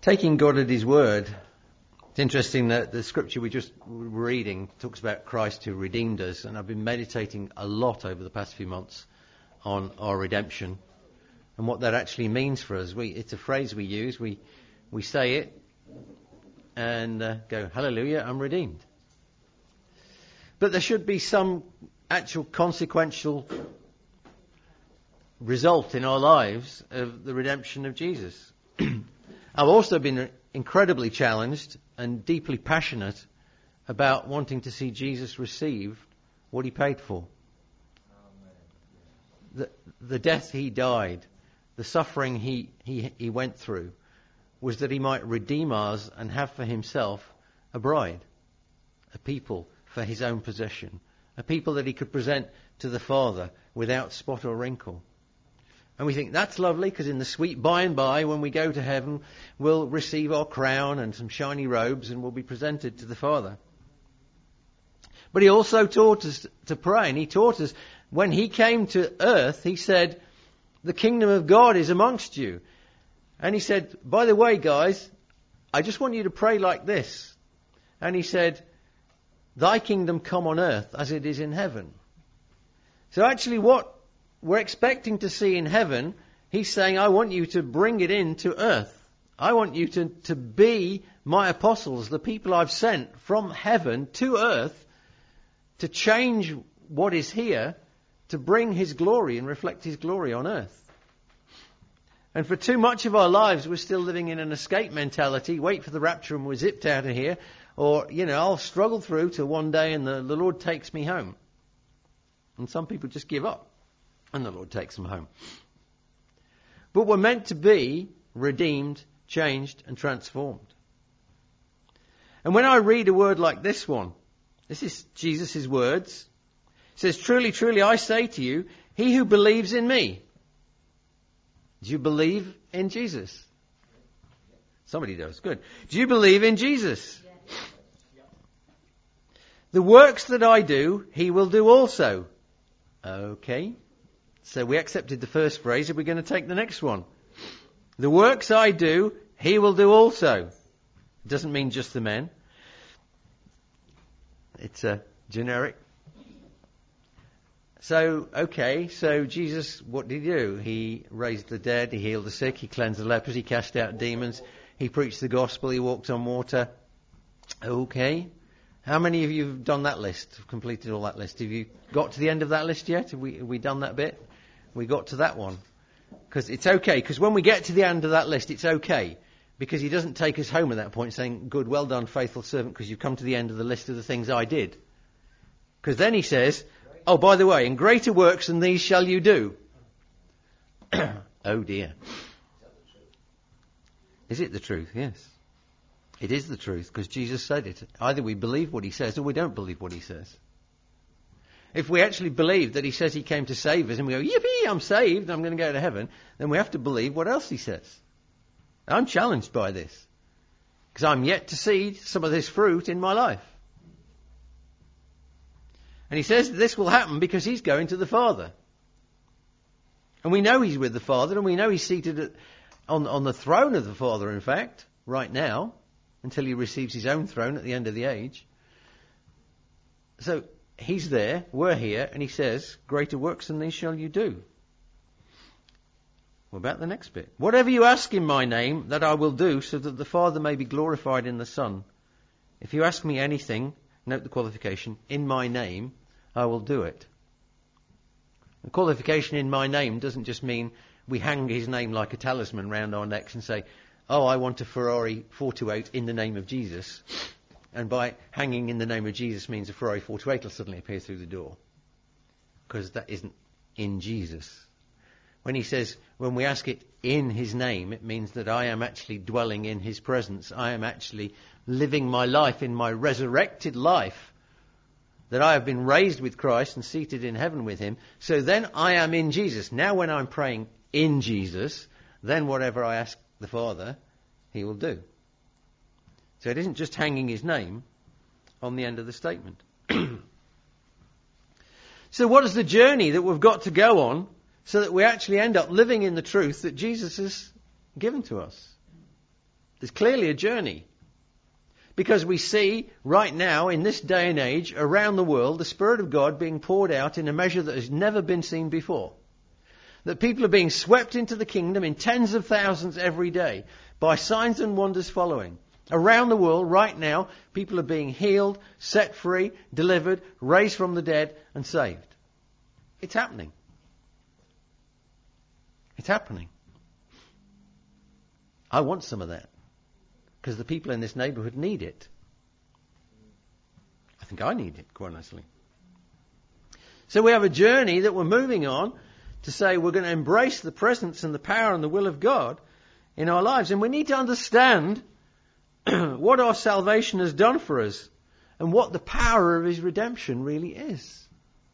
Taking God at his word. It's interesting that the scripture we just were reading talks about Christ who redeemed us, and I've been meditating a lot over the past few months on our redemption and what that actually means for us. It's a phrase we use. We say it and go, hallelujah, I'm redeemed. But there should be some actual consequential result in our lives of the redemption of Jesus. I've also been incredibly challenged and deeply passionate about wanting to see Jesus receive what he paid for. The death he died, the suffering he went through, was that he might redeem us and have for himself a bride, a people for his own possession, a people that he could present to the Father without spot or wrinkle. And we think that's lovely because in the sweet by and by when we go to heaven we'll receive our crown and some shiny robes and we'll be presented to the Father. But he also taught us to pray, and he taught us when he came to earth, he said, the kingdom of God is amongst you. And he said, by the way guys, I just want you to pray like this. And he said, thy kingdom come on earth as it is in heaven. So actually what we're expecting to see in heaven, he's saying, I want you to bring it into earth. I want you to be my apostles, the people I've sent from heaven to earth to change what is here, to bring his glory and reflect his glory on earth. And for too much of our lives, we're still living in an escape mentality. Wait for the rapture and we're zipped out of here. Or, I'll struggle through till one day and the Lord takes me home. And some people just give up. And the Lord takes them home. But we're meant to be redeemed, changed, and transformed. And when I read a word like this one, this is Jesus' words. It says, truly, truly, I say to you, he who believes in me. Do you believe in Jesus? Somebody does. Good. Do you believe in Jesus? The works that I do, he will do also. Okay. So we accepted the first phrase. Are we going to take the next one? The works I do, he will do also. It doesn't mean just the men. It's a generic. So Jesus, what did he do? He raised the dead, he healed the sick, he cleansed the lepers, he cast out demons, he preached the gospel, he walked on water. Okay. How many of you have done that list, have completed all that list? Have you got to the end of that list yet? Have we done that bit? We got to that one. Because it's okay, because when we get to the end of that list, it's okay. Because he doesn't take us home at that point saying, good, well done, faithful servant, because you've come to the end of the list of the things I did. Because then he says, oh, by the way, and greater works than these shall you do. Oh dear. Is it the truth? Yes. It is the truth, because Jesus said it. Either we believe what he says or we don't believe what he says. If we actually believe that he says he came to save us and we go, yippee, I'm saved, I'm going to go to heaven, then we have to believe what else he says. I'm challenged by this, because I'm yet to see some of this fruit in my life. And he says this will happen because he's going to the Father. And we know he's with the Father, and we know he's seated on the throne of the Father, in fact, right now, until he receives his own throne at the end of the age. So he's there, we're here, and he says, greater works than these shall you do. What about the next bit? Whatever you ask in my name, that I will do, so that the Father may be glorified in the Son. If you ask me anything, note the qualification, in my name, I will do it. The qualification in my name doesn't just mean we hang his name like a talisman round our necks and say, oh, I want a Ferrari 428 in the name of Jesus. And by hanging in the name of Jesus means a Ferrari 428 will suddenly appear through the door. Because that isn't in Jesus. When he says, when we ask it in his name, it means that I am actually dwelling in his presence. I am actually living my life in my resurrected life. That I have been raised with Christ and seated in heaven with him. So then I am in Jesus. Now when I'm praying in Jesus, then whatever I ask the Father, he will do. So it isn't just hanging his name on the end of the statement. So what is the journey that we've got to go on so that we actually end up living in the truth that Jesus has given to us? There's clearly a journey. Because we see right now, in this day and age, around the world, the Spirit of God being poured out in a measure that has never been seen before. That people are being swept into the kingdom in tens of thousands every day, by signs and wonders following. Around the world, right now, people are being healed, set free, delivered, raised from the dead, and saved. It's happening. It's happening. I want some of that. Because the people in this neighbourhood need it. I think I need it, quite honestly. So we have a journey that we're moving on to say we're going to embrace the presence and the power and the will of God in our lives. And we need to understand what our salvation has done for us and what the power of His redemption really is.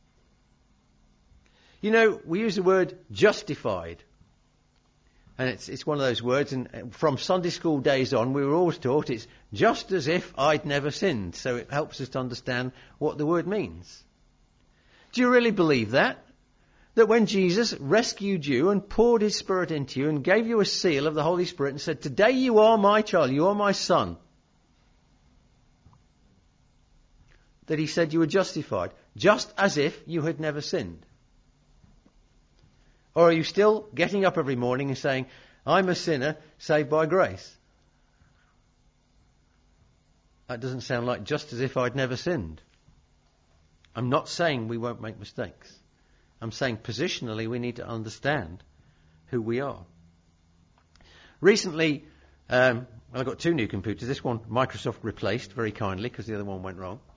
You know, we use the word justified. And it's one of those words, and from Sunday school days on, we were always taught it's just as if I'd never sinned. So it helps us to understand what the word means. Do you really believe that? That when Jesus rescued you and poured His Spirit into you and gave you a seal of the Holy Spirit and said, today you are my child, you are my son, that He said you were justified, just as if you had never sinned? Or are you still getting up every morning and saying, I'm a sinner saved by grace? That doesn't sound like just as if I'd never sinned. I'm not saying we won't make mistakes. I'm saying positionally we need to understand who we are. Recently, I got 2 new computers. This one Microsoft replaced very kindly because the other one went wrong.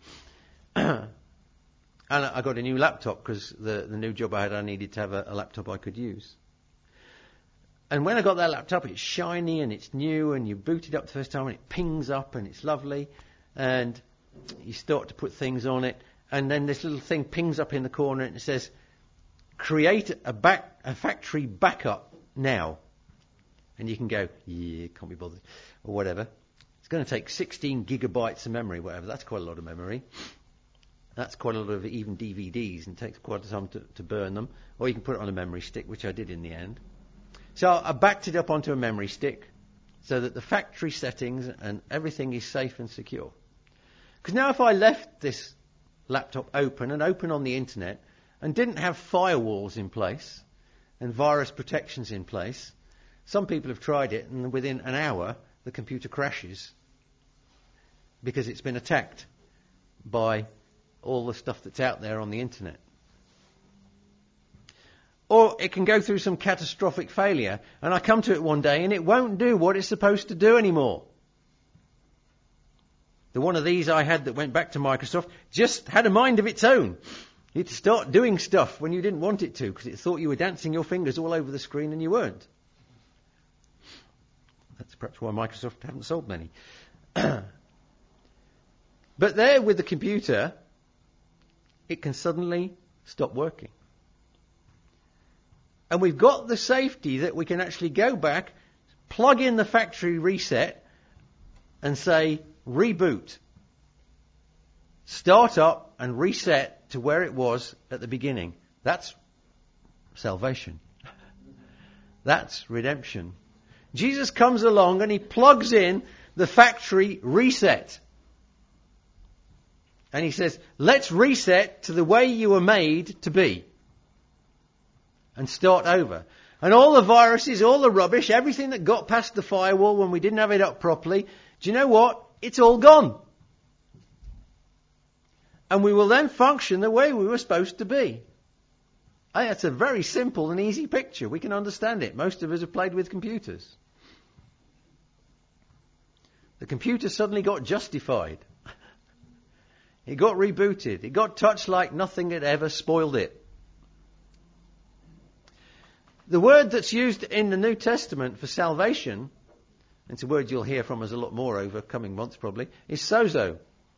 And I got a new laptop because the new job I had, I needed to have a laptop I could use. And when I got that laptop, it's shiny and it's new, and you boot it up the first time and it pings up and it's lovely. And you start to put things on it. And then this little thing pings up in the corner and it says, create a factory backup now. And you can go, yeah, can't be bothered, or whatever. It's going to take 16 gigabytes of memory, whatever. That's quite a lot of memory. That's quite a lot of even DVDs, and it takes quite a time to burn them. Or you can put it on a memory stick, which I did in the end. So I backed it up onto a memory stick so that the factory settings and everything is safe and secure. Because now if I left this laptop open on the internet and didn't have firewalls in place and virus protections in place, some people have tried it and within an hour the computer crashes because it's been attacked by all the stuff that's out there on the internet. Or it can go through some catastrophic failure, and I come to it one day and it won't do what it's supposed to do anymore. The one of these I had that went back to Microsoft just had a mind of its own. You had to start doing stuff when you didn't want it to because it thought you were dancing your fingers all over the screen and you weren't. That's perhaps why Microsoft haven't sold many. But there with the computer, it can suddenly stop working. And we've got the safety that we can actually go back, plug in the factory reset, and say, reboot. Start up and reset to where it was at the beginning. That's salvation. That's redemption. Jesus comes along and He plugs in the factory reset. And He says, let's reset to the way you were made to be. And start over. And all the viruses, all the rubbish, everything that got past the firewall when we didn't have it up properly, do you know what? It's all gone. And we will then function the way we were supposed to be. I think that's a very simple and easy picture. We can understand it. Most of us have played with computers. The computer suddenly got justified. It got rebooted. It got touched like nothing had ever spoiled it. The word that's used in the New Testament for salvation, and it's a word you'll hear from us a lot more over coming months probably, is sozo.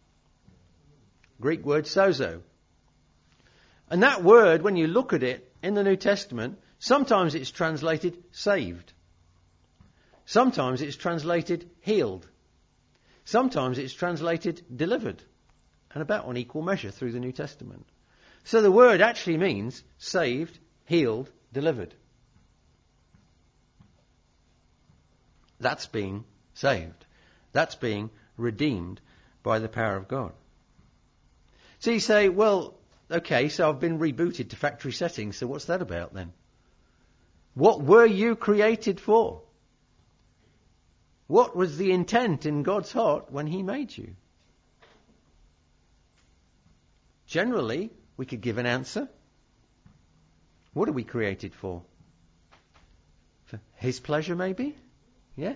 Greek word sozo. And that word, when you look at it in the New Testament, sometimes it's translated saved. Sometimes it's translated healed. Sometimes it's translated delivered. And about on equal measure through the New Testament. So the word actually means saved, healed, delivered. That's being saved. That's being redeemed by the power of God. So you say, well, okay, so I've been rebooted to factory settings, so what's that about then? What were you created for? What was the intent in God's heart when he made you? Generally, we could give an answer. What are we created for? For his pleasure, maybe? Yes.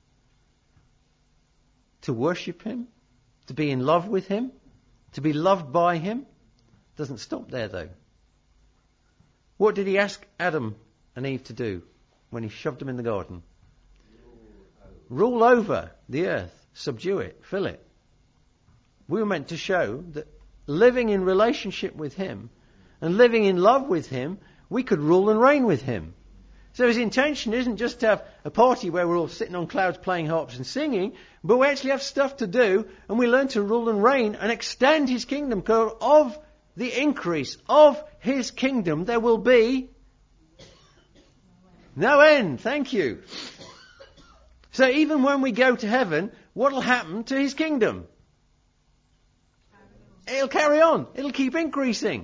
To worship him? To be in love with him? To be loved by him? Doesn't stop there, though. What did he ask Adam and Eve to do when he shoved them in the garden? Rule over the earth, subdue it, fill it. We were meant to show that living in relationship with him and living in love with him, we could rule and reign with him. So his intention isn't just to have a party where we're all sitting on clouds playing harps and singing, but we actually have stuff to do, and we learn to rule and reign and extend his kingdom. Because of the increase of his kingdom, there will be no end. Thank you. So even when we go to heaven, what will happen to his kingdom? It'll carry on. It'll keep increasing.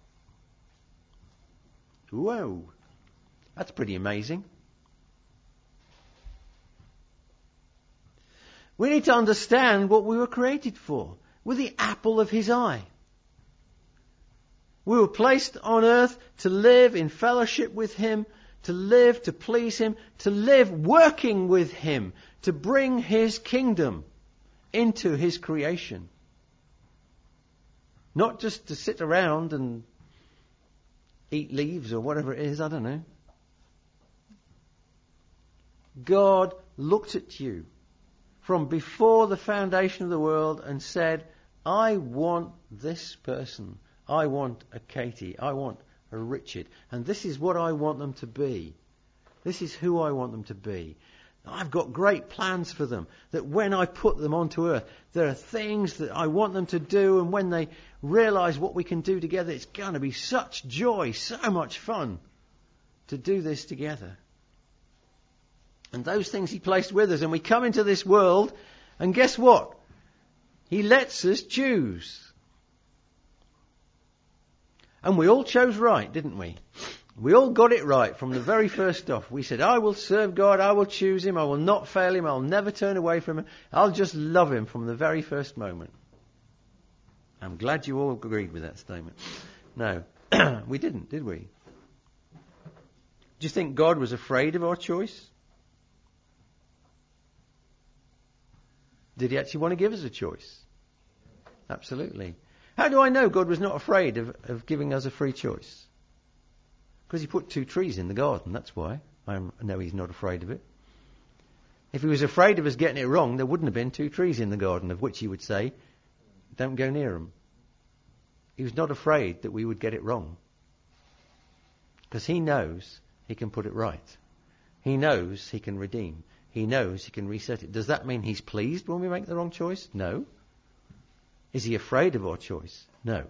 Whoa. That's pretty amazing. We need to understand what we were created for. We're the apple of his eye. We were placed on earth to live in fellowship with him, to live to please him, to live working with him, to bring his kingdom into his creation. Not just to sit around and eat leaves or whatever it is, I don't know. God looked at you from before the foundation of the world and said, I want this person. I want a Katie. I want a Richard. And this is what I want them to be. This is who I want them to be. I've got great plans for them, that when I put them onto earth, there are things that I want them to do, and when they realize what we can do together, it's going to be such joy, so much fun to do this together. And those things he placed with us, and we come into this world, and guess what? He lets us choose. And we all chose right, didn't we? We all got it right from the very first off. We said, I will serve God, I will choose him, I will not fail him, I'll never turn away from him, I'll just love him from the very first moment. I'm glad you all agreed with that statement. No, we didn't, did we? Do you think God was afraid of our choice? Did he actually want to give us a choice? Absolutely. How do I know God was not afraid of giving us a free choice? Because he put 2 trees in the garden, that's why. I know he's not afraid of it. If he was afraid of us getting it wrong, there wouldn't have been 2 trees in the garden, of which he would say, don't go near them. He was not afraid that we would get it wrong. Because he knows he can put it right. He knows he can redeem. He knows he can reset it. Does that mean he's pleased when we make the wrong choice? No. Is he afraid of our choice? No.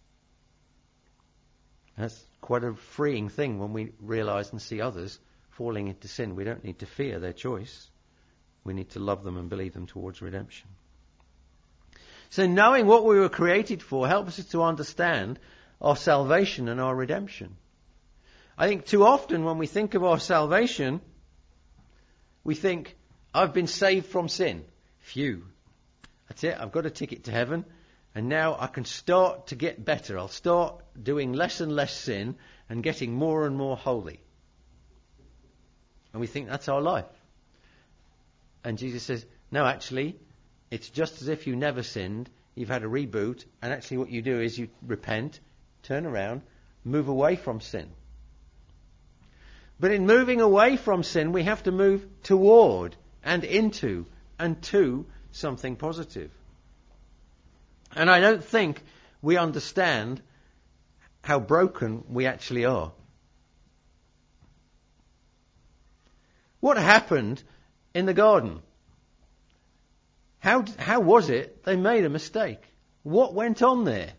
That's quite a freeing thing when we realize and see others falling into sin. We don't need to fear their choice. We need to love them and believe them towards redemption. So knowing what we were created for helps us to understand our salvation and our redemption. I think too often when we think of our salvation, we think, I've been saved from sin. Phew. That's it. I've got a ticket to heaven. And now I can start to get better. I'll start doing less and less sin and getting more and more holy. And we think that's our life. And Jesus says, no, actually, it's just as if you never sinned. You've had a reboot. And actually what you do is you repent, turn around, move away from sin. But in moving away from sin, we have to move toward and into and to something positive. And I don't think we understand how broken we actually are. What happened in the garden? How was it they made a mistake? What went on there?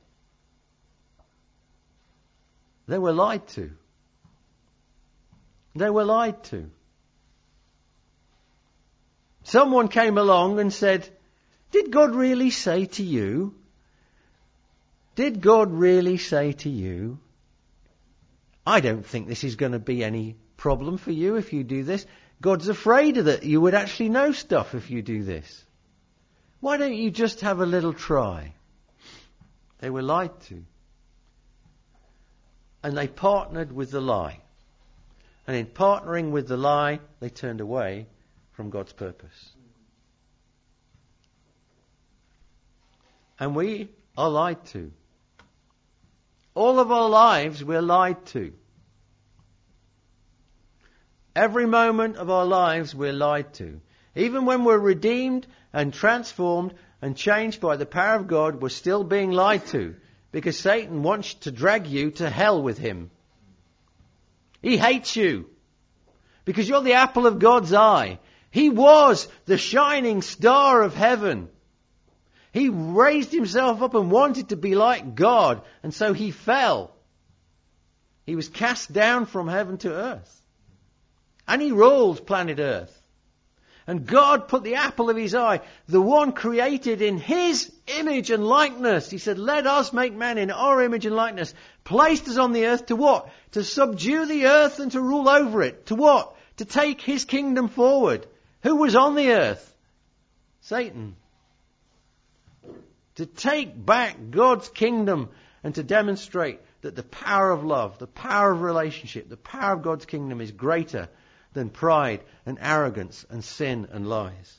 They were lied to. They were lied to. Someone came along and said, did God really say to you? Did God really say to you, I don't think this is going to be any problem for you if you do this. God's afraid that you would actually know stuff if you do this. Why don't you just have a little try? They were lied to. And they partnered with the lie. And in partnering with the lie, they turned away from God's purpose. And we are lied to. All of our lives we're lied to. Every moment of our lives we're lied to. Even when we're redeemed and transformed and changed by the power of God, we're still being lied to. Because Satan wants to drag you to hell with him. He hates you. Because you're the apple of God's eye. He was the shining star of heaven. He raised himself up and wanted to be like God. And so he fell. He was cast down from heaven to earth. And he ruled planet Earth. And God put the apple of his eye, the one created in his image and likeness. He said, let us make man in our image and likeness. Placed us on the earth to what? To subdue the earth and to rule over it. To what? To take his kingdom forward. Who was on the earth? Satan. To take back God's kingdom and to demonstrate that the power of love, the power of relationship, the power of God's kingdom is greater than pride and arrogance and sin and lies.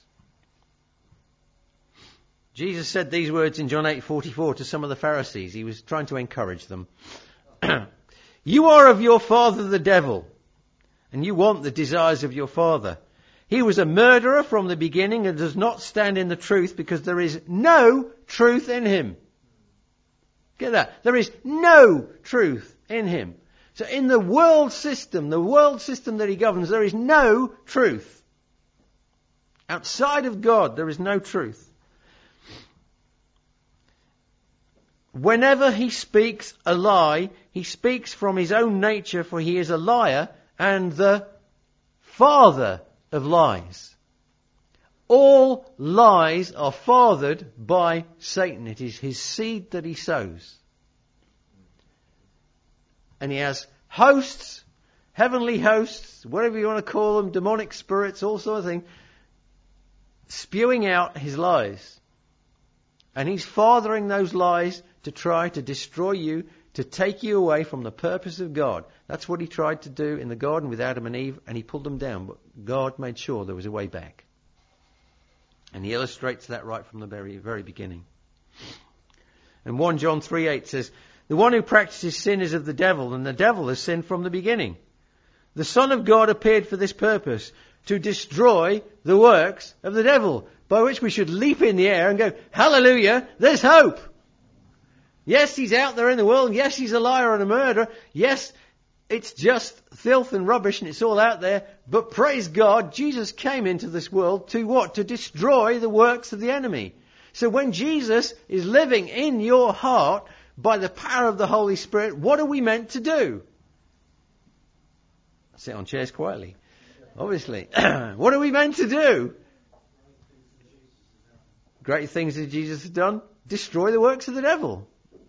Jesus said these words in John 8:44 to some of the Pharisees. He was trying to encourage them. You are of your father the devil, and you want the desires of your father. He was a murderer from the beginning and does not stand in the truth because there is no truth in him. Get that? There is no truth in him. So in the world system that he governs, there is no truth. Outside of God, there is no truth. Whenever he speaks a lie, he speaks from his own nature, for he is a liar and the father of lies. All lies are fathered by Satan. It is his seed that he sows. And he has hosts, heavenly hosts, whatever you want to call them, demonic spirits, all sorts of things, spewing out his lies. And he's fathering those lies to try to destroy you, to take you away from the purpose of God. That's what he tried to do in the garden with Adam and Eve, and he pulled them down. But God made sure there was a way back. And he illustrates that right from the very, very beginning. And 1 John 3:8 says, the one who practices sin is of the devil, and the devil has sinned from the beginning. The Son of God appeared for this purpose, to destroy the works of the devil, by which we should leap in the air and go, hallelujah, there's hope. Yes, he's out there in the world. Yes, he's a liar and a murderer. Yes, it's just filth and rubbish and it's all out there. But praise God, Jesus came into this world to what? To destroy the works of the enemy. So when Jesus is living in your heart by the power of the Holy Spirit, what are we meant to do? Sit on chairs quietly. Obviously. What are we meant to do? Great things that Jesus has done. Destroy the works of the devil.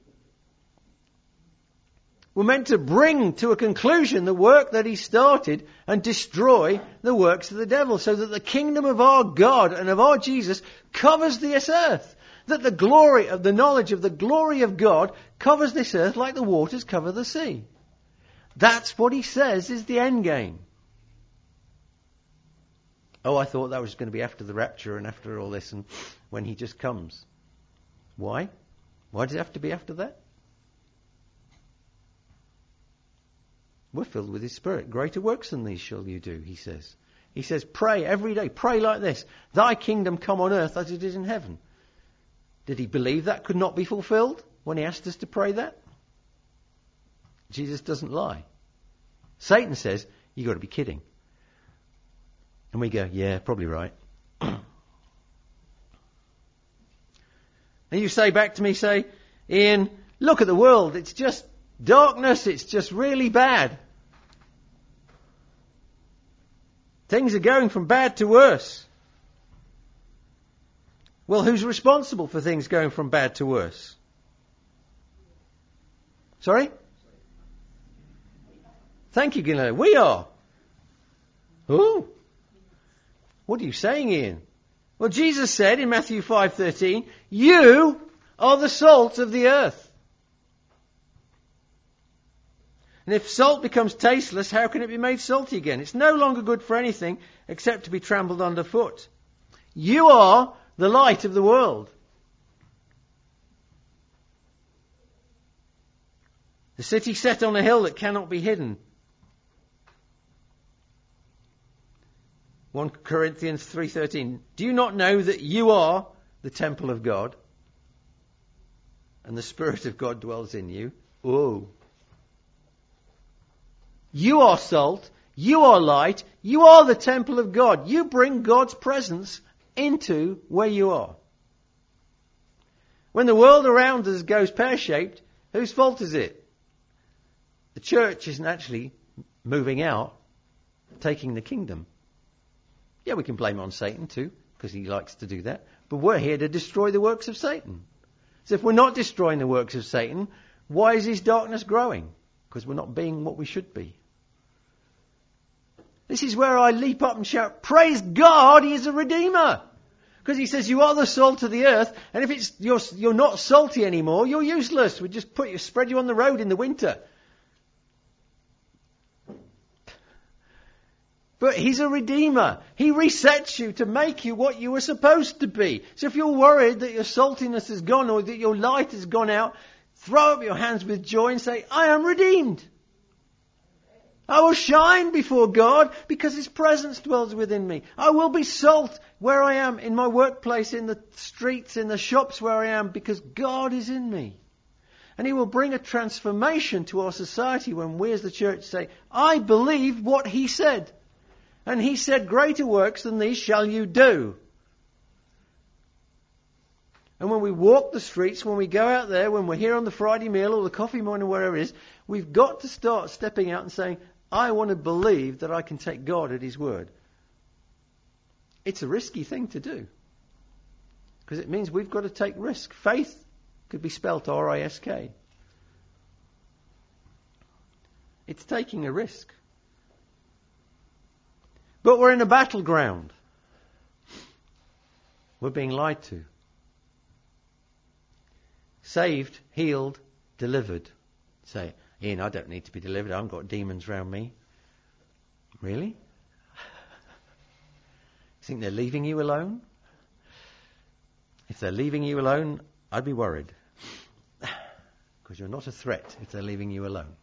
We're meant to bring to a conclusion the work that he started and destroy the works of the devil so that the kingdom of our God and of our Jesus covers this earth. That the glory of the knowledge of the glory of God covers this earth like the waters cover the sea. That's what he says is the end game. Oh, I thought that was going to be after the rapture and after all this and when he just comes. Why? Why does it have to be after that? We're filled with his Spirit. Greater works than these shall you do, he says. He says, pray every day. Pray like this. Thy kingdom come on earth as it is in heaven. Did he believe that could not be fulfilled when he asked us to pray that? Jesus doesn't lie. Satan says, you've got to be kidding. And we go, yeah, probably right. And you say back to me, say, Ian, look at the world. It's just darkness. It's just really bad. Things are going from bad to worse. Well, who's responsible for things going from bad to worse? Sorry? Thank you, Gillian. We are. Who? What are you saying, Ian? Well, Jesus said in Matthew 5:13, you are the salt of the earth. And if salt becomes tasteless, how can it be made salty again? It's no longer good for anything except to be trampled underfoot. You are the light of the world. The city set on a hill that cannot be hidden. 1 Corinthians 3:13. Do you not know that you are the temple of God and the Spirit of God dwells in you? Oh. You are salt, you are light, you are the temple of God. You bring God's presence into where you are. When the world around us goes pear-shaped, whose fault is it? The church isn't actually moving out, taking the kingdom. Yeah, we can blame it on Satan too, because he likes to do that. But we're here to destroy the works of Satan. So if we're not destroying the works of Satan, why is his darkness growing? Because we're not being what we should be. This is where I leap up and shout, praise God, he is a redeemer. Because he says you are the salt of the earth, and if you're not salty anymore, you're useless. We just spread you on the road in the winter. But he's a redeemer. He resets you to make you what you were supposed to be. So if you're worried that your saltiness is gone or that your light has gone out, throw up your hands with joy and say, I am redeemed. I will shine before God because his presence dwells within me. I will be salt where I am, in my workplace, in the streets, in the shops where I am, because God is in me. And he will bring a transformation to our society when we as the church say, I believe what he said. And he said, greater works than these shall you do. And when we walk the streets, when we go out there, when we're here on the Friday meal or the coffee morning, wherever it is, we've got to start stepping out and saying, I want to believe that I can take God at his word. It's a risky thing to do. Because it means we've got to take risk. Faith could be spelt R-I-S-K. It's taking a risk. But we're in a battleground. We're being lied to. Saved, healed, delivered. Say, Ian, I don't need to be delivered. I haven't got demons around me. Really? You think they're leaving you alone? If they're leaving you alone, I'd be worried. Because you're not a threat if they're leaving you alone.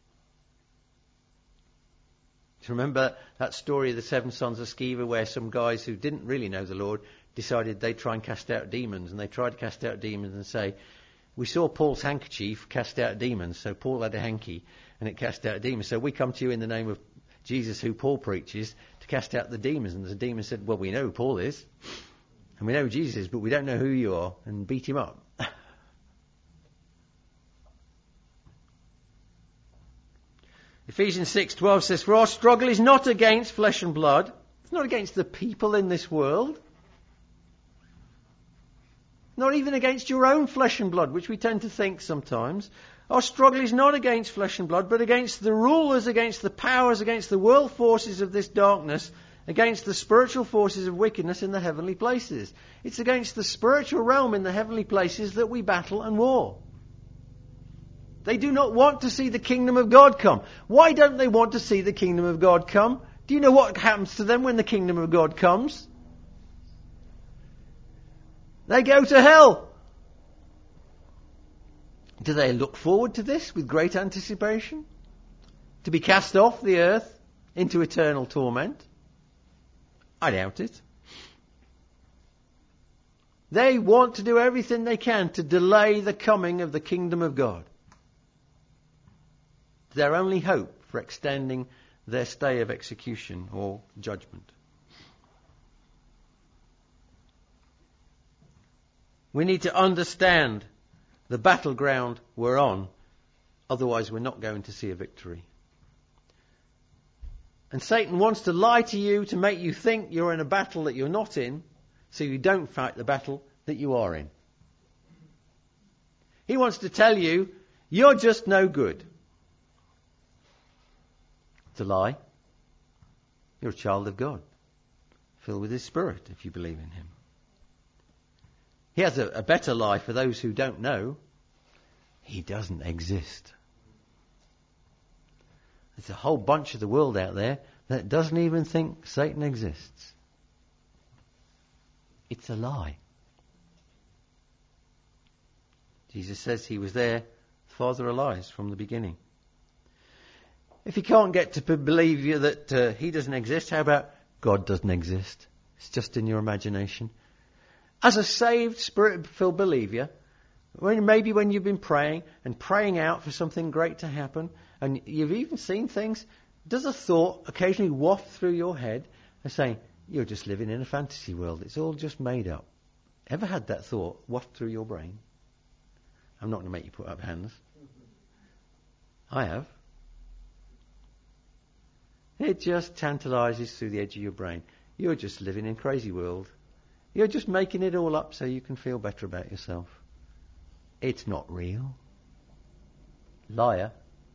Do you remember that story of the 7 sons of Sceva where some guys who didn't really know the Lord decided they'd try and cast out demons, and they tried to cast out demons and say, we saw Paul's handkerchief cast out demons, so Paul had a hanky and it cast out demons. So we come to you in the name of Jesus, who Paul preaches, to cast out the demons. And the demon said, well, we know who Paul is and we know who Jesus is, but we don't know who you are, and beat him up. Ephesians 6:12 says, for our struggle is not against flesh and blood. It's not against the people in this world. Not even against your own flesh and blood, which we tend to think sometimes. Our struggle is not against flesh and blood, but against the rulers, against the powers, against the world forces of this darkness, against the spiritual forces of wickedness in the heavenly places. It's against the spiritual realm in the heavenly places that we battle and war. They do not want to see the kingdom of God come. Why don't they want to see the kingdom of God come? Do you know what happens to them when the kingdom of God comes? They go to hell. Do they look forward to this with great anticipation? To be cast off the earth into eternal torment? I doubt it. They want to do everything they can to delay the coming of the kingdom of God. Their only hope for extending their stay of execution or judgment. We need to understand the battleground we're on, otherwise we're not going to see a victory. And Satan wants to lie to you to make you think you're in a battle that you're not in, so you don't fight the battle that you are in. He wants to tell you, you're just no good. It's a lie. You're a child of God, filled with His Spirit, if you believe in Him. He has a better lie for those who don't know. He doesn't exist. There's a whole bunch of the world out there that doesn't even think Satan exists. It's a lie. Jesus says He was there, the father of lies, from the beginning. If you can't get to believe you that He doesn't exist, how about God doesn't exist? It's just in your imagination. As a saved, Spirit-filled believer, maybe when you've been praying and praying out for something great to happen, and you've even seen things, does a thought occasionally waft through your head and saying, you're just living in a fantasy world, it's all just made up? Ever had that thought waft through your brain? I'm not going to make you put up hands. I have. It just tantalizes through the edge of your brain. You're just living in a crazy world. You're just making it all up so you can feel better about yourself. It's not real. Liar.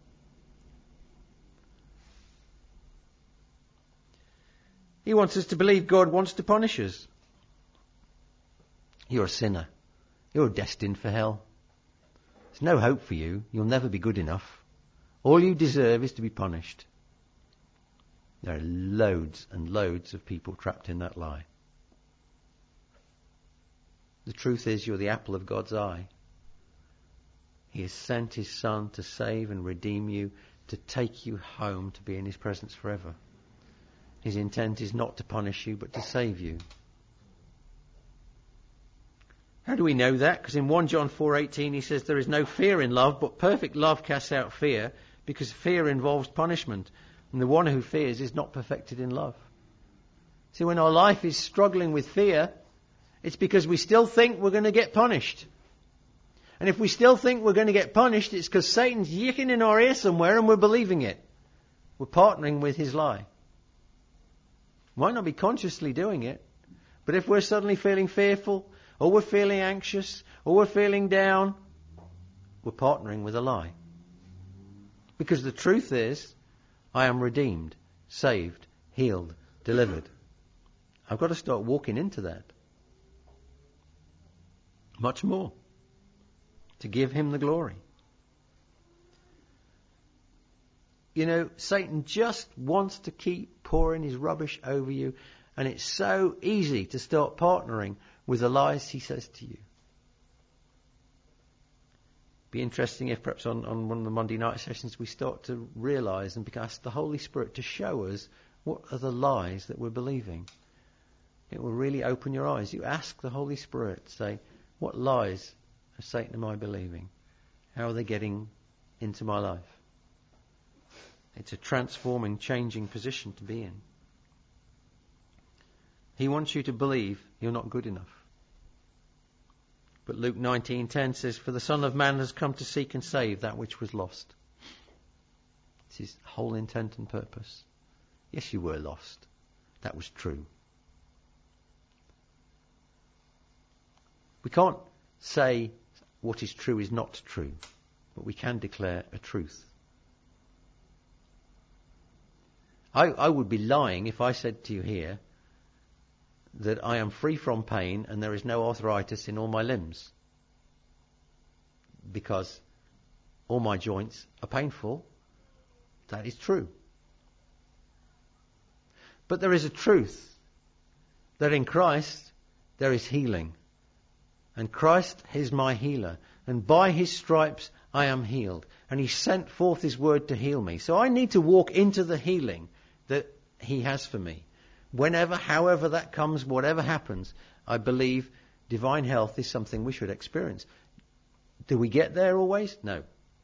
He wants us to believe God wants to punish us. You're a sinner. You're destined for hell. There's no hope for you. You'll never be good enough. All you deserve is to be punished. There are loads and loads of people trapped in that lie. The truth is, you're the apple of God's eye. He has sent His Son to save and redeem you, to take you home to be in His presence forever. His intent is not to punish you, but to save you. How do we know that? Because in 1 John 4:18 he says there is no fear in love, but perfect love casts out fear, because fear involves punishment. And the one who fears is not perfected in love. See, when our life is struggling with fear, it's because we still think we're going to get punished. And if we still think we're going to get punished, it's because Satan's yicking in our ear somewhere and we're believing it. We're partnering with his lie. Might not be consciously doing it, but if we're suddenly feeling fearful, or we're feeling anxious, or we're feeling down, we're partnering with a lie. Because the truth is, I am redeemed, saved, healed, delivered. I've got to start walking into that. Much more. To give him the glory. You know, Satan just wants to keep pouring his rubbish over you, and it's so easy to start partnering with the lies he says to you. Be interesting if perhaps on one of the Monday night sessions we start to realise and ask the Holy Spirit to show us what are the lies that we're believing. It will really open your eyes. You ask the Holy Spirit, say, what lies of Satan am I believing? How are they getting into my life? It's a transforming, changing position to be in. He wants you to believe you're not good enough. But Luke 19:10 says, for the Son of Man has come to seek and save that which was lost. It's his whole intent and purpose. Yes, you were lost. That was true. We can't say what is true is not true, but we can declare a truth. I would be lying if I said to you here that I am free from pain and there is no arthritis in all my limbs, because all my joints are painful. That is true. But there is a truth that in Christ there is healing. And Christ is my healer. And by his stripes I am healed. And he sent forth his word to heal me. So I need to walk into the healing that he has for me. Whenever, however that comes, whatever happens, I believe divine health is something we should experience. Do we get there always? No.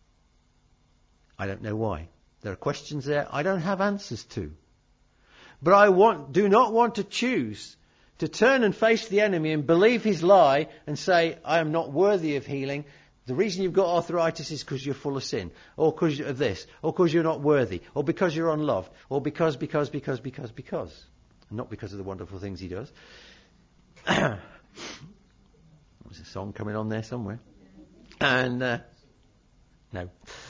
I don't know why. There are questions there I don't have answers to. But I do not want to choose to turn and face the enemy and believe his lie and say, I am not worthy of healing. The reason you've got arthritis is because you're full of sin, or because of this, or because you're not worthy, or because you're unloved, or because. And not because of the wonderful things he does. song coming on there somewhere. And, no.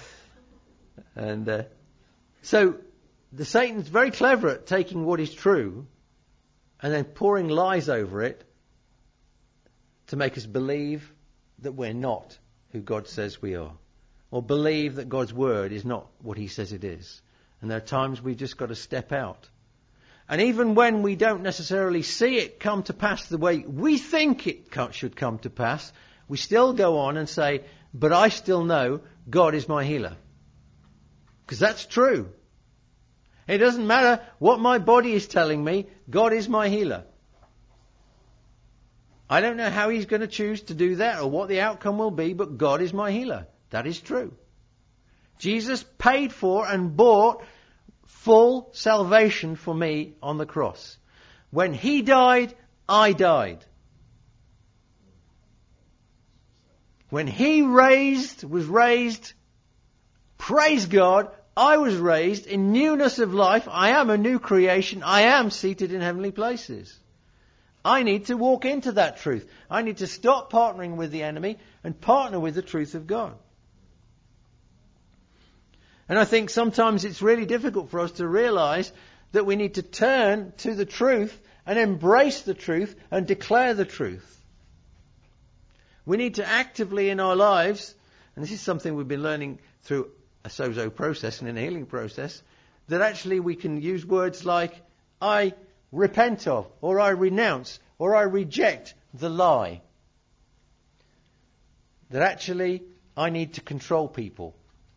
And, so the Satan's very clever at taking what is true and then pouring lies over it to make us believe that we're not who God says we are. Or believe that God's word is not what he says it is. And there are times we've just got to step out. And even when we don't necessarily see it come to pass the way we think it should come to pass, we still go on and say, but I still know God is my healer. Because that's true. It doesn't matter what my body is telling me, God is my healer. I don't know how he's going to choose to do that or what the outcome will be, but God is my healer. That is true. Jesus paid for and bought full salvation for me on the cross. When he died, I died. When he was raised, praise God, I was raised in newness of life. I am a new creation. I am seated in heavenly places. I need to walk into that truth. I need to stop partnering with the enemy and partner with the truth of God. And I think sometimes it's really difficult for us to realize that we need to turn to the truth and embrace the truth and declare the truth. We need to actively in our lives, and this is something we've been learning through a sozo process and an healing process, that actually we can use words like, I repent of, or I renounce, or I reject the lie. That actually I need to control people.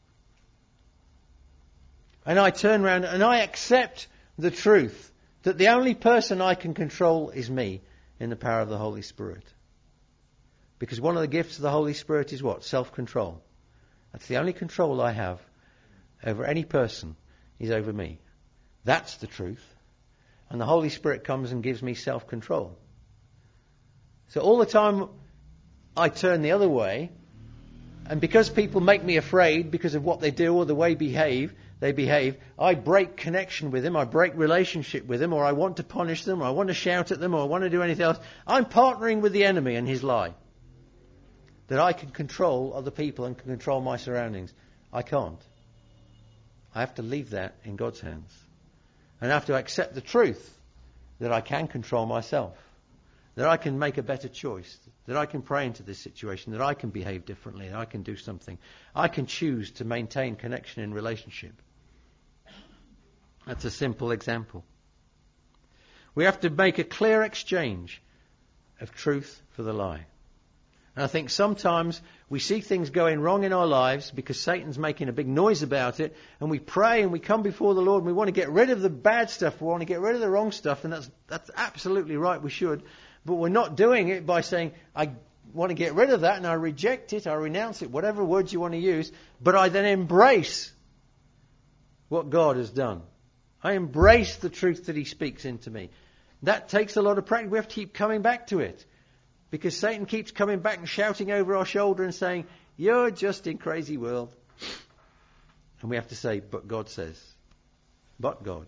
And I turn around and I accept the truth that the only person I can control is me in the power of the Holy Spirit. Because one of the gifts of the Holy Spirit is what? Self-control. That's the only control I have over any person is over me. That's the truth. And the Holy Spirit comes and gives me self-control. So all the time I turn the other way, and because people make me afraid because of what they do or the way they behave, I break connection with them, I break relationship with them, or I want to punish them, or I want to shout at them, or I want to do anything else. I'm partnering with the enemy and his lie. That I can control other people and can control my surroundings. I can't. I have to leave that in God's hands. And I have to accept the truth that I can control myself. That I can make a better choice. That I can pray into this situation. That I can behave differently. That I can do something. I can choose to maintain connection in relationship. That's a simple example. We have to make a clear exchange of truth for the lie. And I think sometimes we see things going wrong in our lives because Satan's making a big noise about it, and we pray and we come before the Lord and we want to get rid of the bad stuff, we want to get rid of the wrong stuff, and that's absolutely right, we should. But we're not doing it by saying, I want to get rid of that and I reject it, I renounce it, whatever words you want to use, but I then embrace what God has done. I embrace the truth that he speaks into me. That takes a lot of practice. We have to keep coming back to it. Because Satan keeps coming back and shouting over our shoulder and saying, you're just in crazy world. And we have to say, but God says. But God.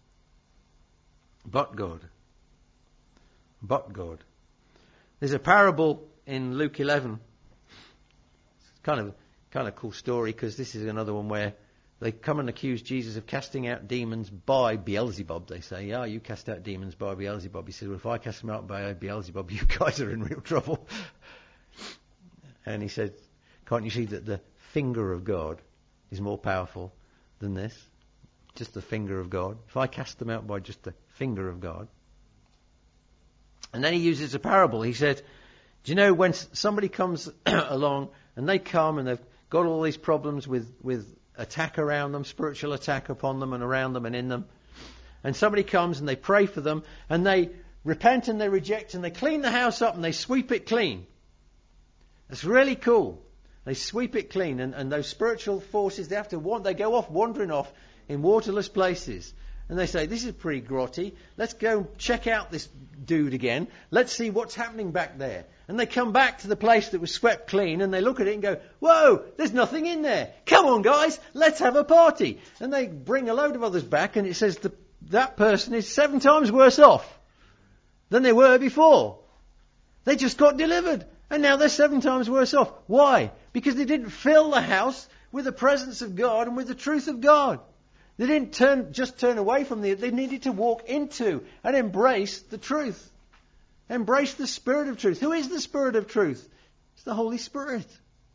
But God. But God. There's a parable in Luke 11. It's kind of cool story because this is another one where they come and accuse Jesus of casting out demons by Beelzebub. They say, yeah, you cast out demons by Beelzebub. He says, well, if I cast them out by Beelzebub, you guys are in real trouble. And he said, can't you see that the finger of God is more powerful than this? Just the finger of God. If I cast them out by just the finger of God. And then he uses a parable. He said, do you know when somebody comes along and they come and they've got all these problems with attack around them, spiritual attack upon them and around them and in them. And somebody comes and they pray for them and they repent and they reject and they clean the house up and they sweep it clean. That's really cool. They sweep it clean and those spiritual forces, they go off wandering off in waterless places. And they say, this is pretty grotty. Let's go check out this dude again. Let's see what's happening back there. And they come back to the place that was swept clean and they look at it and go, whoa, there's nothing in there. Come on, guys, let's have a party. And they bring a load of others back and it says that person is 7 times worse off than they were before. They just got delivered. And now they're 7 times worse off. Why? Because they didn't fill the house with the presence of God and with the truth of God. They didn't just turn away from they needed to walk into and embrace the truth. Embrace the Spirit of truth. Who is the Spirit of truth? It's the Holy Spirit.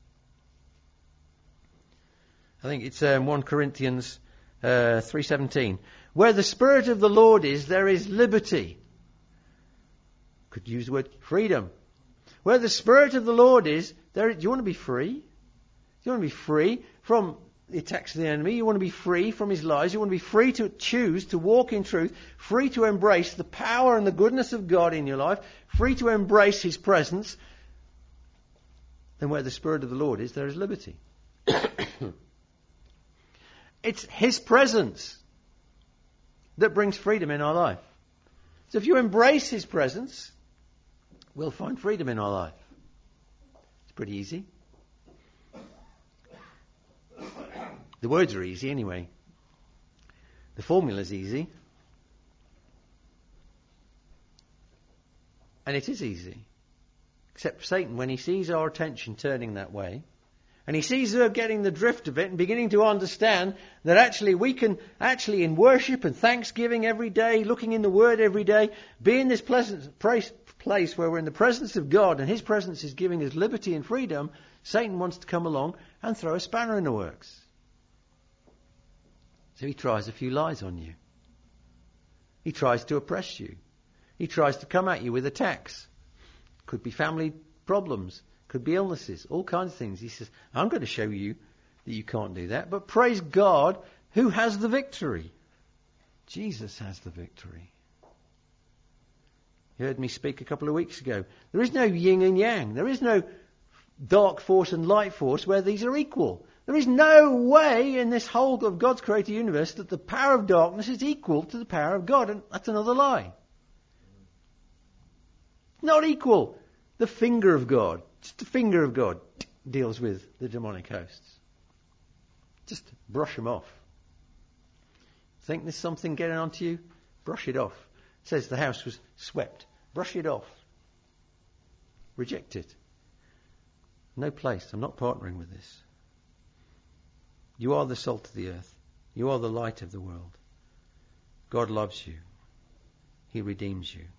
I think it's 1 Corinthians 3:17. Where the Spirit of the Lord is, there is liberty. Could use the word freedom. Where the Spirit of the Lord is, do you want to be free? Do you want to be free from the attacks of the enemy? You want to be free from his lies? You want to be free to choose to walk in truth? Free to embrace the power and the goodness of God in your life? Free to embrace his presence? Then where the Spirit of the Lord is, there is liberty. It's his presence that brings freedom in our life. So if you embrace his presence, we'll find freedom in our life. It's pretty easy. The words are easy anyway. The formula's easy. And it is easy. Except Satan, when he sees our attention turning that way, and he sees her getting the drift of it and beginning to understand that actually we can actually in worship and thanksgiving every day, looking in the Word every day, be in this pleasant place where we're in the presence of God and his presence is giving us liberty and freedom, Satan wants to come along and throw a spanner in the works. So he tries a few lies on you. He tries to oppress you. He tries to come at you with attacks. Could be family problems. Could be illnesses. All kinds of things. He says, I'm going to show you that you can't do that. But praise God, who has the victory? Jesus has the victory. You heard me speak a couple of weeks ago. There is no yin and yang. There is no dark force and light force where these are equal. There is no way in this whole of God's created universe that the power of darkness is equal to the power of God. And that's another lie. Not equal. The finger of God, just the finger of God, deals with the demonic hosts. Just brush them off. Think there's something getting onto you? Brush it off. It says the house was swept. Brush it off. Reject it. No place. I'm not partnering with this. You are the salt of the earth. You are the light of the world. God loves you. He redeems you.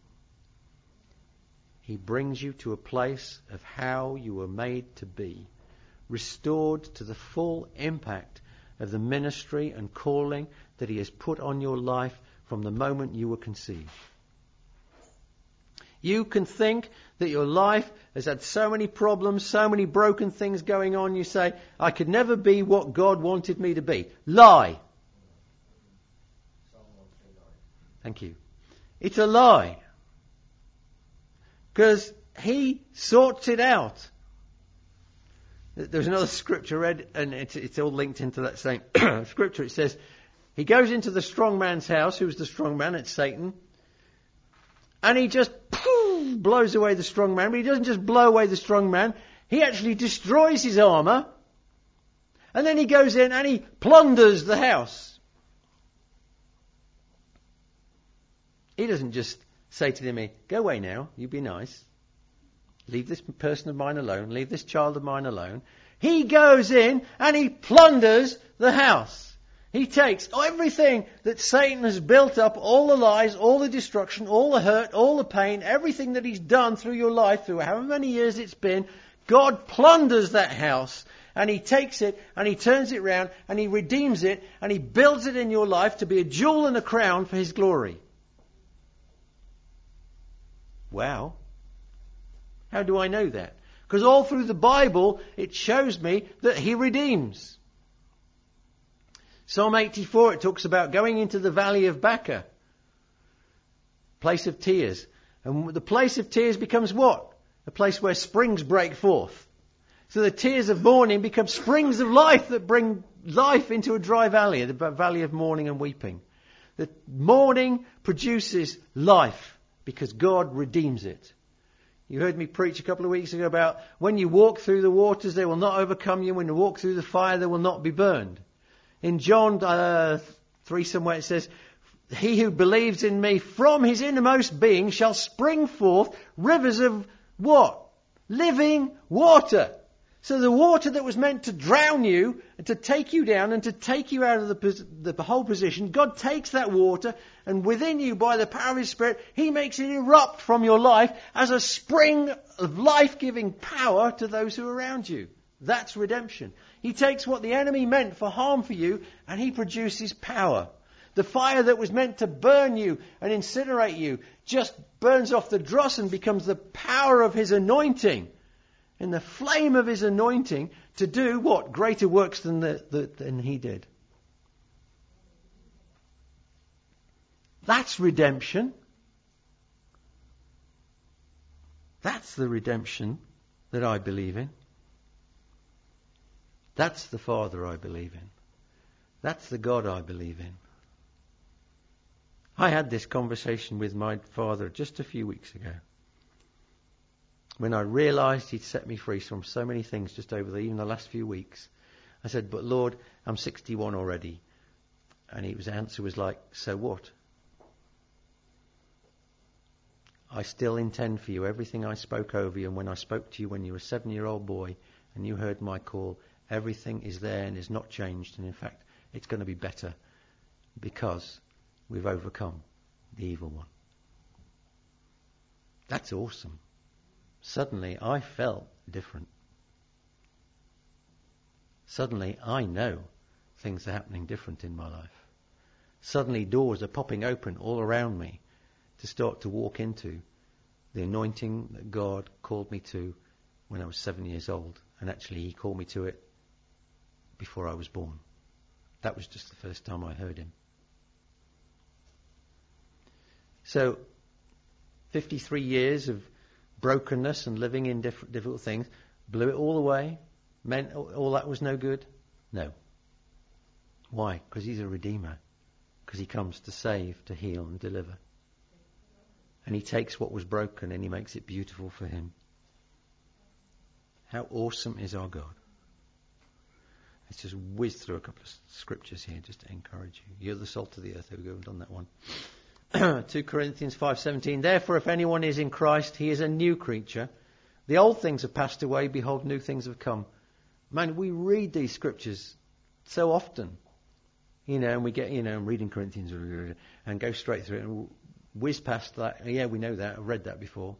He brings you to a place of how you were made to be, restored to the full impact of the ministry and calling that he has put on your life from the moment you were conceived. You can think that your life has had so many problems, so many broken things going on. You say, I could never be what God wanted me to be. Lie. Thank you. It's a lie. Because he sorts it out. There's another scripture read, and it's all linked into that same scripture. It says, he goes into the strong man's house. Who's the strong man? It's Satan. And he just blows away the strong man. But he doesn't just blow away the strong man. He actually destroys his armour. And then he goes in and he plunders the house. He doesn't just say to me, go away now, you be nice. Leave this person of mine alone. Leave this child of mine alone. He goes in and he plunders the house. He takes everything that Satan has built up, all the lies, all the destruction, all the hurt, all the pain, everything that he's done through your life, through however many years it's been. God plunders that house and he takes it and he turns it round and he redeems it and he builds it in your life to be a jewel and a crown for his glory. Wow. How do I know that? Because all through the Bible it shows me that he redeems. Psalm 84, it talks about going into the valley of Baca, place of tears. And the place of tears becomes what? A place where springs break forth. So the tears of mourning become springs of life that bring life into a dry valley, the valley of mourning and weeping. The mourning produces life because God redeems it. You heard me preach a couple of weeks ago about when you walk through the waters, they will not overcome you. When you walk through the fire, they will not be burned. In John 3 somewhere it says, he who believes in me from his innermost being shall spring forth rivers of what? living water. So the water that was meant to drown you and to take you down and to take you out of the whole position, God takes that water and within you by the power of His Spirit, He makes it erupt from your life as a spring of life-giving power to those who are around you. That's redemption. He takes what the enemy meant for harm for you and He produces power. The fire that was meant to burn you and incinerate you just burns off the dross and becomes the power of His anointing. In the flame of His anointing to do what? Greater works than He did. That's redemption. That's the redemption that I believe in. That's the Father I believe in. That's the God I believe in. I had this conversation with my father just a few weeks ago, when I realised He'd set me free from so many things just over even the last few weeks. I said, but Lord, I'm 61 already. And His answer was like, so what? I still intend for you everything I spoke over you. And when I spoke to you when you were a 7-year-old boy and you heard my call, everything is there and is not changed. And in fact, it's going to be better because we've overcome the evil one. That's awesome. Suddenly I felt different. Suddenly I know things are happening different in my life. Suddenly doors are popping open all around me to start to walk into the anointing that God called me to when I was 7 years old. And actually He called me to it before I was born. That was just the first time I heard Him. So 53 years of brokenness and living in difficult things, blew it all away, meant all that was no good? No. Why? Because He's a Redeemer. Because He comes to save, to heal and deliver. And He takes what was broken and He makes it beautiful for Him. How awesome is our God? Let's just whiz through a couple of scriptures here just to encourage you. You're the salt of the earth. There we go, we've done that one. 2 Corinthians 5:17. Therefore, if anyone is in Christ, he is a new creature. The old things have passed away. Behold, new things have come. Man, we read these scriptures so often, and we get, reading Corinthians and go straight through it and whiz past that. Yeah, we know that. I've read that before.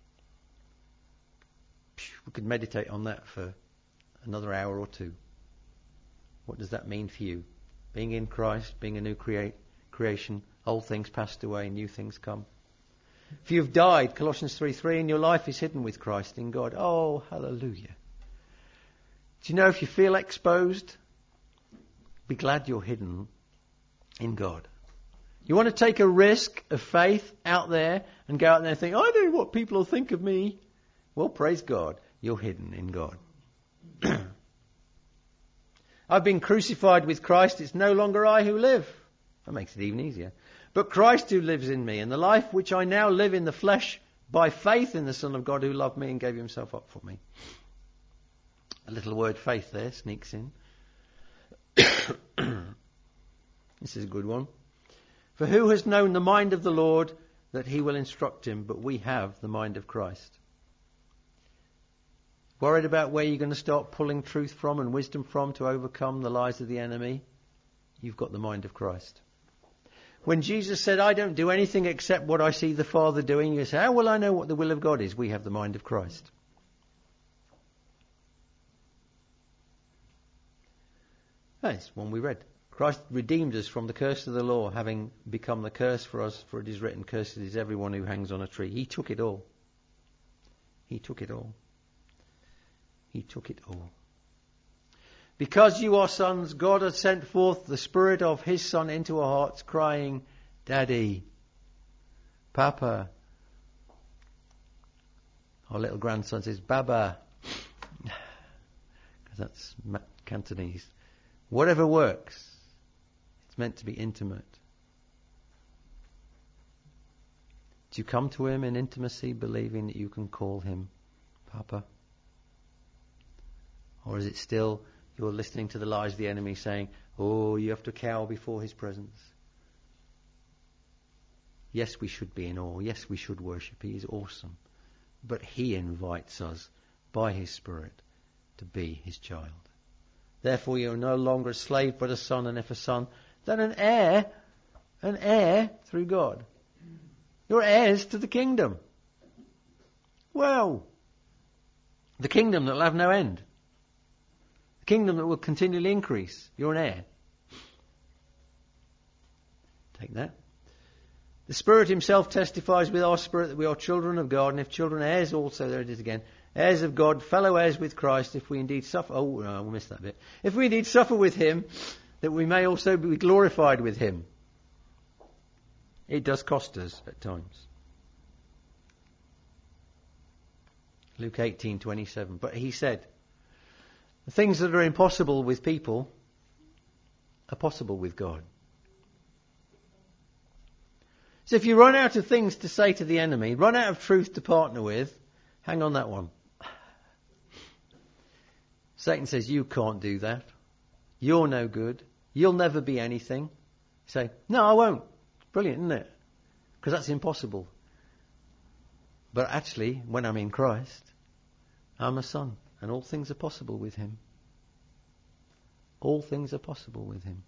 We could meditate on that for another hour or two. What does that mean for you? Being in Christ, being a new creation. Old things passed away, new things come. If you've died, Colossians 3:3, and your life is hidden with Christ in God. Oh, hallelujah. Do you know, if you feel exposed, be glad you're hidden in God. You want to take a risk of faith out there and go out there and think, I don't know what people will think of me. Well, praise God, you're hidden in God. I've been crucified with Christ. It's no longer I who live. That makes it even easier. But Christ who lives in me, and the life which I now live in the flesh by faith in the Son of God who loved me and gave Himself up for me. A little word faith there sneaks in. This is a good one. For who has known the mind of the Lord that He will instruct him? But we have the mind of Christ. Worried about where you're going to start pulling truth from and wisdom from to overcome the lies of the enemy? You've got the mind of Christ. When Jesus said, I don't do anything except what I see the Father doing, you say, how will I know what the will of God is? We have the mind of Christ. That's one we read. Christ redeemed us from the curse of the law, having become the curse for us, for it is written, cursed is everyone who hangs on a tree. He took it all. He took it all. He took it all. Because you are sons, God has sent forth the Spirit of His Son into our hearts, crying, Daddy, Papa. Our little grandson says, Baba. Because that's Cantonese. Whatever works. It's meant to be intimate. Do you come to Him in intimacy, believing that you can call Him Papa? Or is it still you're listening to the lies of the enemy saying, oh, you have to cower before His presence? Yes, we should be in awe. Yes, we should worship. He is awesome. but he invites us by his Spirit to be his child. Therefore you are no longer a slave but a son, and if a son, then an heir through God. You're heirs to the kingdom. Well, the kingdom that will have no end. The kingdom that will continually increase. You're an heir. Take that. The Spirit himself testifies with our spirit that we are children of God, and if children, heirs also, there it is again, heirs of God, fellow heirs with Christ, if we indeed suffer, we'll miss that bit, if we indeed suffer with him, that we may also be glorified with him. It does cost us at times. Luke 18:27. But he said, the things that are impossible with people are possible with God. So if you run out of things to say to the enemy, run out of truth to partner with, hang on that one. Satan says, you can't do that. You're no good. You'll never be anything. You say, no, I won't. Brilliant, isn't it? Because that's impossible. But actually, when I'm in Christ, I'm a son, and all things are possible with him. All things are possible with him.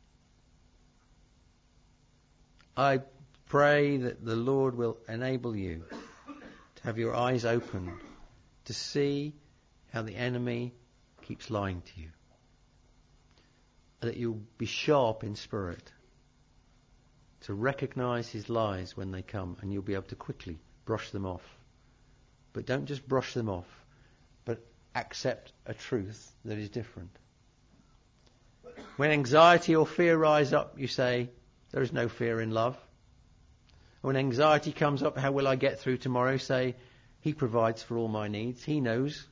I pray that the Lord will enable you to have your eyes opened to see how the enemy keeps lying to you. That you'll be sharp in spirit to recognize his lies when they come, and you'll be able to quickly brush them off. But don't just brush them off, but accept a truth that is different. When anxiety or fear rise up, you say, there is no fear in love. When anxiety comes up, how will I get through tomorrow? Say, he provides for all my needs. He knows.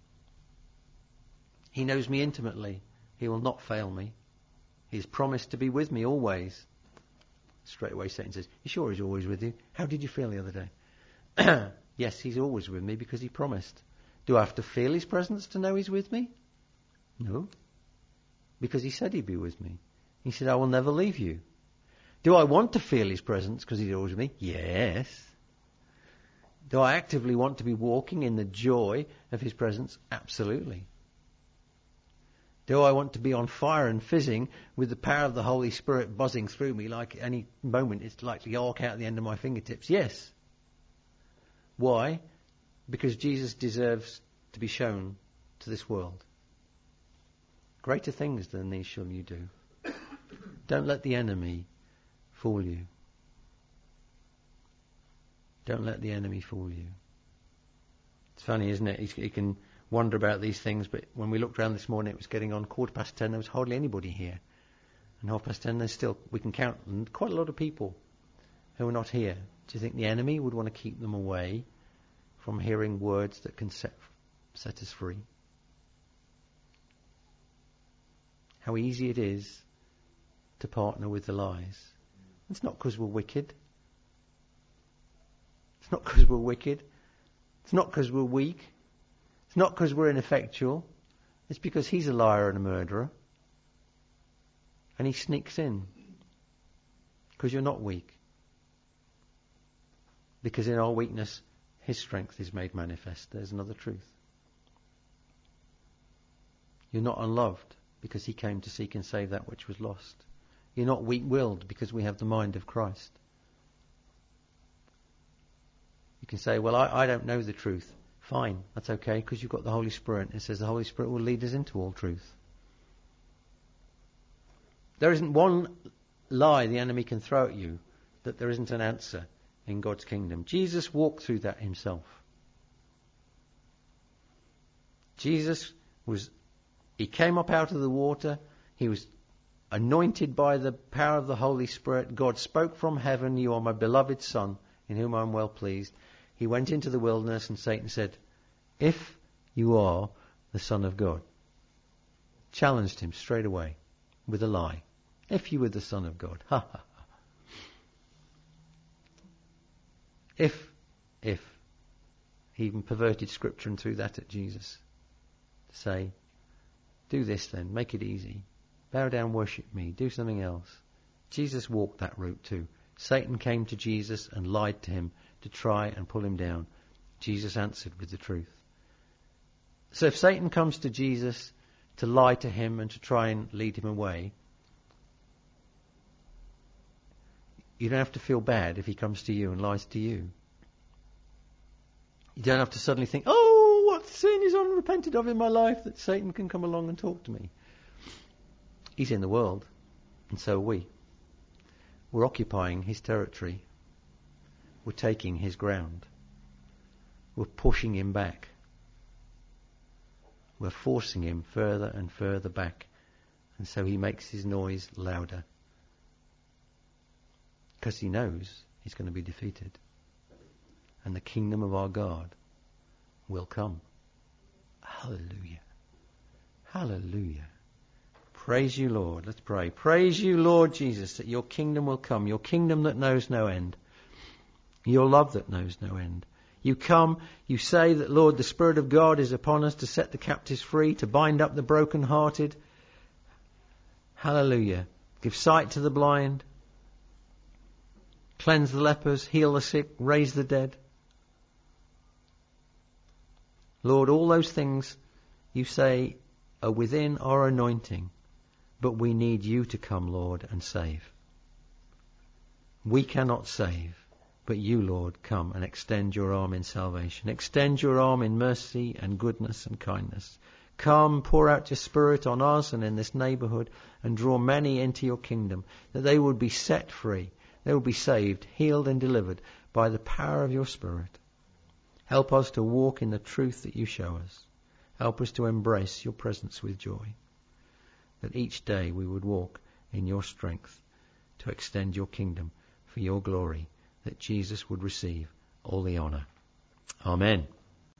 He knows me intimately. He will not fail me. He's promised to be with me always. Straight away Satan says, you sure he's always with you? How did you feel the other day? Yes, he's always with me because he promised. Do I have to feel his presence to know he's with me? No. Because he said he'd be with me. He said, I will never leave you. Do I want to feel his presence because he's always with me? Yes. Do I actively want to be walking in the joy of his presence? Absolutely. Do I want to be on fire and fizzing with the power of the Holy Spirit buzzing through me like any moment it's likely to arc out the end of my fingertips? Yes. Why? Because Jesus deserves to be shown to this world. Greater things than these shall you do. Don't let the enemy fool you. Don't let the enemy fool you. It's funny, isn't it? He can wonder about these things, but when we looked around this morning, it was getting on 10:15. There was hardly anybody here. And 10:30, there's still, we can count quite a lot of people who are not here. Do you think the enemy would want to keep them away from hearing words that can set us free? How easy it is to partner with the lies. It's not because we're wicked. It's not because we're wicked. It's not because we're weak. It's not because we're ineffectual. It's because he's a liar and a murderer. And he sneaks in. Because you're not weak. Because in our weakness, his strength is made manifest. There's another truth. You're not unloved because he came to seek and save that which was lost. You're not weak-willed because we have the mind of Christ. You can say, well, I don't know the truth. Fine, that's okay, because you've got the Holy Spirit. It says the Holy Spirit will lead us into all truth. There isn't one lie the enemy can throw at you that there isn't an answer in God's kingdom. Jesus walked through that himself. He came up out of the water. He was anointed by the power of the Holy Spirit. God spoke from heaven, you are my beloved Son, in whom I am well pleased. He went into the wilderness and Satan said, if you are the Son of God. Challenged him straight away with a lie. If you were the Son of God. Ha ha ha. If. He even perverted Scripture and threw that at Jesus. To say, do this then, make it easy. Bow down, worship me, do something else. Jesus walked that route too. Satan came to Jesus and lied to him to try and pull him down. Jesus answered with the truth. So if Satan comes to Jesus to lie to him and to try and lead him away, you don't have to feel bad if he comes to you and lies to you. You don't have to suddenly think, oh, what sin is unrepented of in my life that Satan can come along and talk to me. He's in the world, and so are we. We're occupying his territory. We're taking his ground. We're pushing him back. We're forcing him further and further back. And so he makes his noise louder. Because he knows he's going to be defeated. And the kingdom of our God will come. Hallelujah. Hallelujah. Praise you, Lord. Let's pray. Praise you, Lord Jesus, that your kingdom will come. Your kingdom that knows no end. Your love that knows no end. You come, you say that, Lord, the Spirit of God is upon us to set the captives free, to bind up the brokenhearted. Hallelujah. Give sight to the blind. Cleanse the lepers, heal the sick, raise the dead. Lord, all those things you say are within our anointing, but we need you to come, Lord, and save. We cannot save, but you, Lord, come and extend your arm in salvation. Extend your arm in mercy and goodness and kindness. Come, pour out your Spirit on us and in this neighbourhood and draw many into your kingdom, that they would be set free. They will be saved, healed and delivered by the power of your Spirit. Help us to walk in the truth that you show us. Help us to embrace your presence with joy. That each day we would walk in your strength to extend your kingdom for your glory. That Jesus would receive all the honour. Amen.